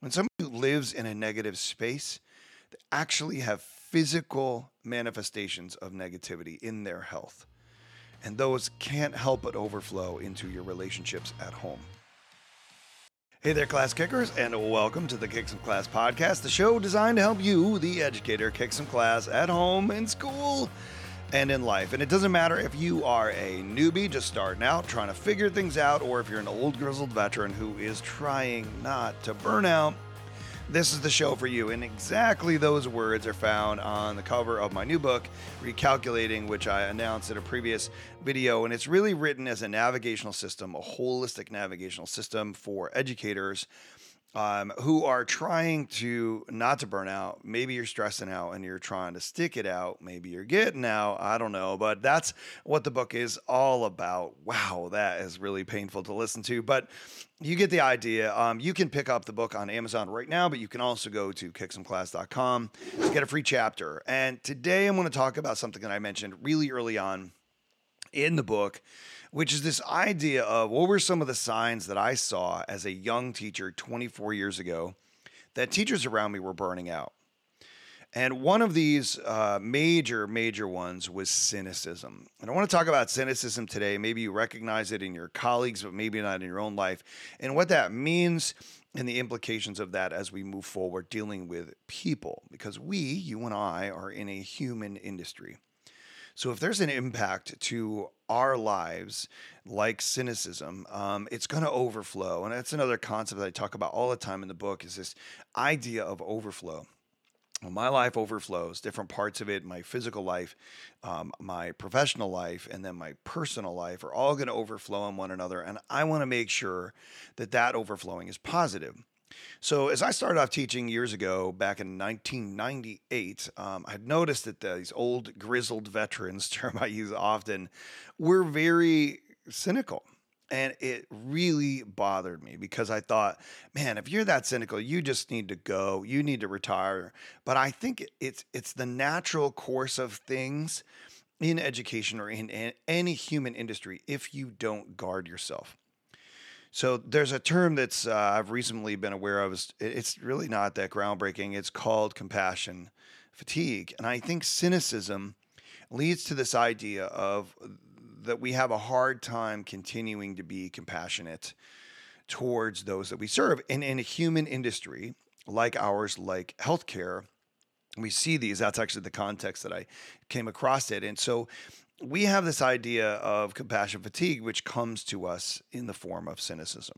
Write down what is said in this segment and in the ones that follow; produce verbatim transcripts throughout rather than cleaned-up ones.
When somebody who lives in a negative space, they actually have physical manifestations of negativity in their health. And those can't help but overflow into your relationships at home. Hey there, class kickers, and welcome to the Kick Some Class podcast, the show designed to help you, the educator, kick some class at home, in school, and in life. And it doesn't matter if you are a newbie just starting out, trying to figure things out, or if you're an old grizzled veteran who is trying not to burn out. This is the show for you, and exactly those words are found on the cover of my new book, Recalculating, which I announced in a previous video, and it's really written as a navigational system, a holistic navigational system for educators um, who are trying to not to burn out. Maybe you're stressing out and you're trying to stick it out. Maybe you're getting out. I don't know, but that's what the book is all about. Wow, that is really painful to listen to, but you get the idea. Um, you can pick up the book on Amazon right now, but you can also go to kick some class dot com to get a free chapter. And today I'm going to talk about something that I mentioned really early on in the book, which is this idea of what were some of the signs that I saw as a young teacher twenty-four years ago that teachers around me were burning out. And one of these uh, major, major ones was cynicism. And I want to talk about cynicism today. Maybe you recognize it in your colleagues, but maybe not in your own life, and what that means and the implications of that as we move forward dealing with people. Because we, you and I, are in a human industry. So if there's an impact to our lives like cynicism, um, it's going to overflow. And that's another concept that I talk about all the time in the book, is this idea of overflow. Well, my life overflows, different parts of it, my physical life, um, my professional life, and then my personal life are all going to overflow on one another. And I want to make sure that that overflowing is positive. So as I started off teaching years ago, back in nineteen ninety-eight, um, I'd noticed that these old grizzled veterans, term I use often, were very cynical. And it really bothered me because I thought, man, if you're that cynical, you just need to go. You need to retire. But I think it's it's the natural course of things in education or in, in any human industry if you don't guard yourself. So there's a term that's uh, I've recently been aware of. It's, it's really not that groundbreaking. It's called compassion fatigue. And I think cynicism leads to this idea of that we have a hard time continuing to be compassionate towards those that we serve. And in a human industry like ours, like healthcare, we see these. That's actually the context that I came across it. And so we have this idea of compassion fatigue, which comes to us in the form of cynicism.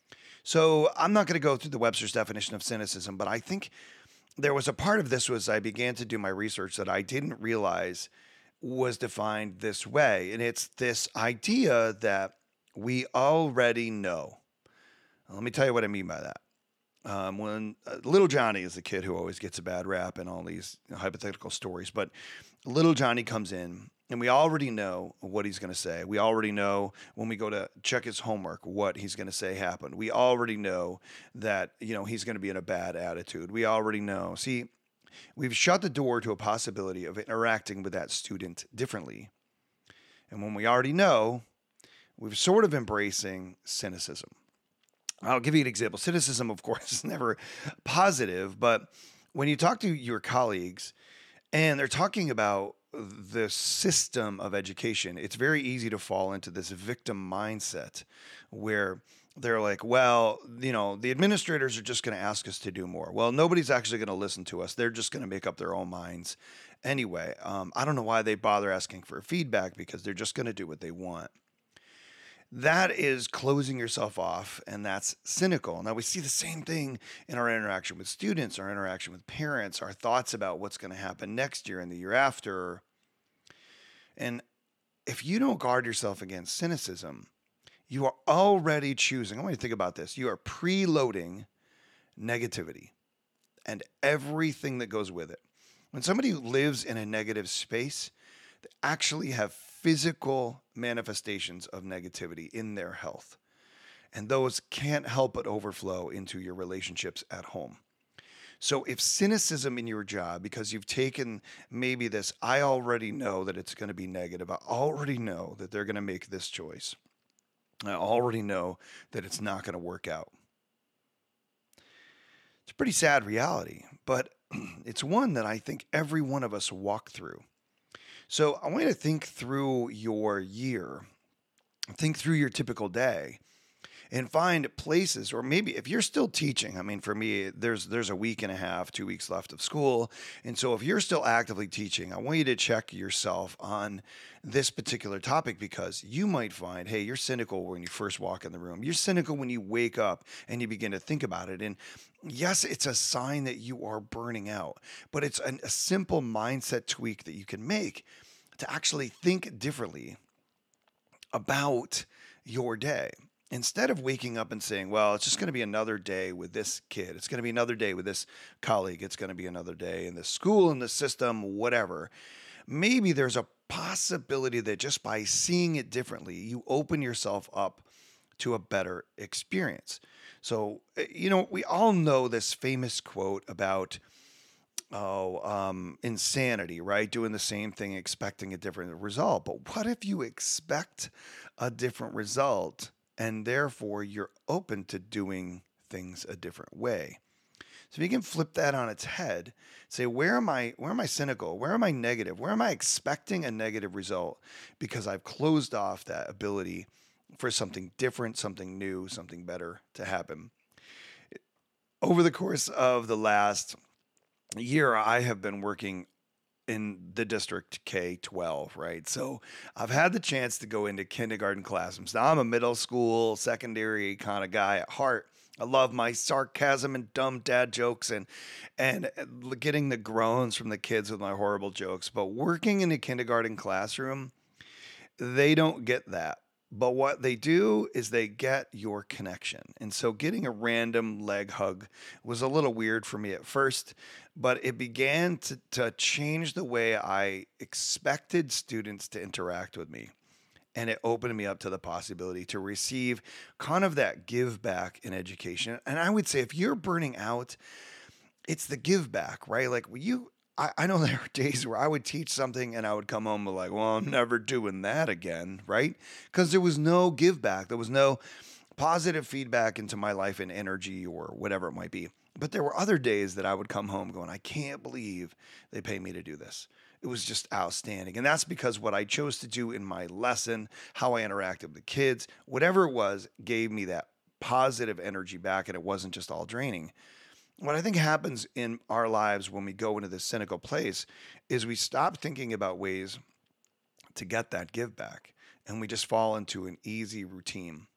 So I'm not going to go through the Webster's definition of cynicism, but I think there was a part of this was I began to do my research that I didn't realize was defined this way. And it's this idea that we already know. Let me tell you what I mean by that. Um, when uh, little Johnny is the kid who always gets a bad rap in all these you know, hypothetical stories, but little Johnny comes in and we already know what he's going to say. We already know when we go to check his homework what he's going to say happened. We already know that, you know, he's going to be in a bad attitude. We already know. See, we've shut the door to a possibility of interacting with that student differently. And when we already know, we're sort of embracing cynicism. I'll give you an example. Cynicism, of course, is never positive, but when you talk to your colleagues and they're talking about the system of education, it's very easy to fall into this victim mindset where they're like, well, you know, the administrators are just going to ask us to do more. Well, nobody's actually going to listen to us. They're just going to make up their own minds anyway. Um, I don't know why they bother asking for feedback because they're just going to do what they want. That is closing yourself off, and that's cynical. Now, we see the same thing in our interaction with students, our interaction with parents, our thoughts about what's going to happen next year and the year after. And if you don't guard yourself against cynicism, you are already choosing. I want you to think about this. You are preloading negativity and everything that goes with it. When somebody lives in a negative space, they actually have physical manifestations of negativity in their health. And those can't help but overflow into your relationships at home. So if cynicism in your job, because you've taken maybe this, I already know that it's going to be negative. I already know that they're going to make this choice. I already know that it's not going to work out. pretty sad reality, but it's one that I think every one of us walk through. So I want you to think through your year, think through your typical day, and find places, or maybe if you're still teaching. I mean, for me, there's there's a week and a half, two weeks left of school, and so if you're still actively teaching, I want you to check yourself on this particular topic, because you might find, hey, you're cynical when you first walk in the room. You're cynical when you wake up and you begin to think about it. And yes, it's a sign that you are burning out, but it's an, a simple mindset tweak that you can make to actually think differently about your day. Instead of waking up and saying, well, it's just going to be another day with this kid, it's going to be another day with this colleague, it's going to be another day in the school, in the system, whatever. Maybe there's a possibility that just by seeing it differently, you open yourself up to a better experience. So, you know, we all know this famous quote about, oh, um, insanity, right? Doing the same thing, expecting a different result. But what if you expect a different result, and therefore you're open to doing things a different way? So if you can flip that on its head, say, where am I, where am I cynical? Where am I negative? Where am I expecting a negative result because I've closed off that ability for something different, something new, something better to happen? Over the course of the last year, I have been working in the district K twelve, right? So I've had the chance to go into kindergarten classrooms. Now I'm a middle school, secondary kind of guy at heart. I love my sarcasm and dumb dad jokes and and getting the groans from the kids with my horrible jokes. But working in a kindergarten classroom, they don't get that. But what they do is they get your connection. And so getting a random leg hug was a little weird for me at first, but it began to, to change the way I expected students to interact with me. And it opened me up to the possibility to receive kind of that give back in education. And I would say if you're burning out, it's the give back, right? Like you, I, I know there are days where I would teach something and I would come home and like, well, I'm never doing that again, right? Because there was no give back. There was no positive feedback into my life and energy or whatever it might be. But there were other days that I would come home going, I can't believe they pay me to do this. It was just outstanding. And that's because what I chose to do in my lesson, how I interacted with the kids, whatever it was, gave me that positive energy back, and it wasn't just all draining. What I think happens in our lives when we go into this cynical place is we stop thinking about ways to get that give back, and we just fall into an easy routine.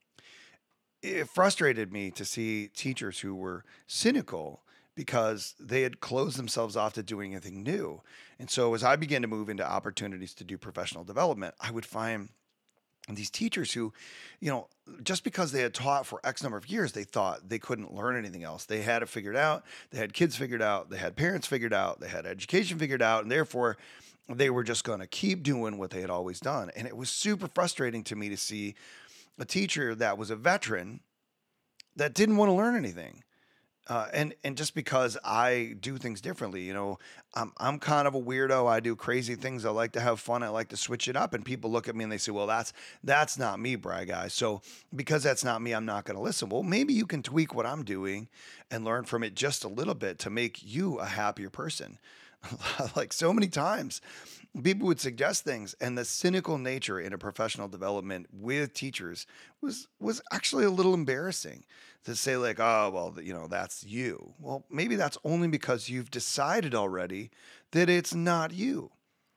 It frustrated me to see teachers who were cynical because they had closed themselves off to doing anything new. And so as I began to move into opportunities to do professional development, I would find these teachers who, you know, just because they had taught for X number of years, they thought they couldn't learn anything else. They had it figured out. They had kids figured out. They had parents figured out. They had education figured out. And therefore, they were just going to keep doing what they had always done. And it was super frustrating to me to see a teacher that was a veteran that didn't want to learn anything. Uh, and and just because I do things differently, you know, I'm I'm kind of a weirdo. I do crazy things. I like to have fun. I like to switch it up. And people look at me and they say, "Well, that's that's not me, Bri Guy. So because that's not me, I'm not going to listen." Well, maybe you can tweak what I'm doing and learn from it just a little bit to make you a happier person. Like so many times, people would suggest things, and the cynical nature in a professional development with teachers was was actually a little embarrassing to say, like, oh, well, you know, that's you. Well, maybe that's only because you've decided already that it's not you.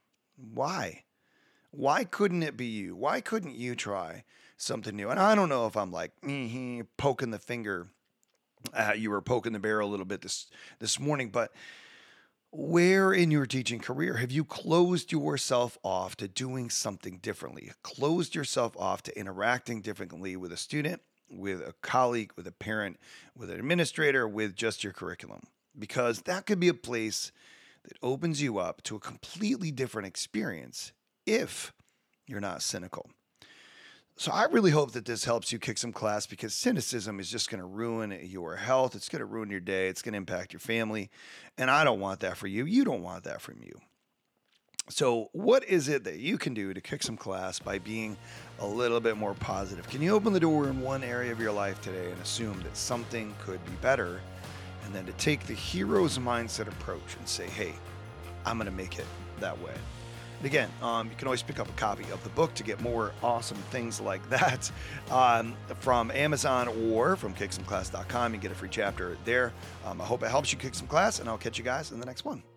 Why? Why couldn't it be you? Why couldn't you try something new? And I don't know if I'm like mm-hmm, poking the finger at you or poking the bear a little bit this this morning, but where in your teaching career have you closed yourself off to doing something differently? Closed yourself off to interacting differently with a student, with a colleague, with a parent, with an administrator, with just your curriculum? Because that could be a place that opens you up to a completely different experience if you're not cynical. So I really hope that this helps you kick some class, because cynicism is just going to ruin your health. It's going to ruin your day. It's going to impact your family. And I don't want that for you. You don't want that from you. So what is it that you can do to kick some class by being a little bit more positive? Can you open the door in one area of your life today and assume that something could be better and then to take the hero's mindset approach and say, hey, I'm going to make it that way. And again, um, you can always pick up a copy of the book to get more awesome things like that um, from Amazon or from kick some class dot com. You get a free chapter there. Um, I hope it helps you kick some class, and I'll catch you guys in the next one.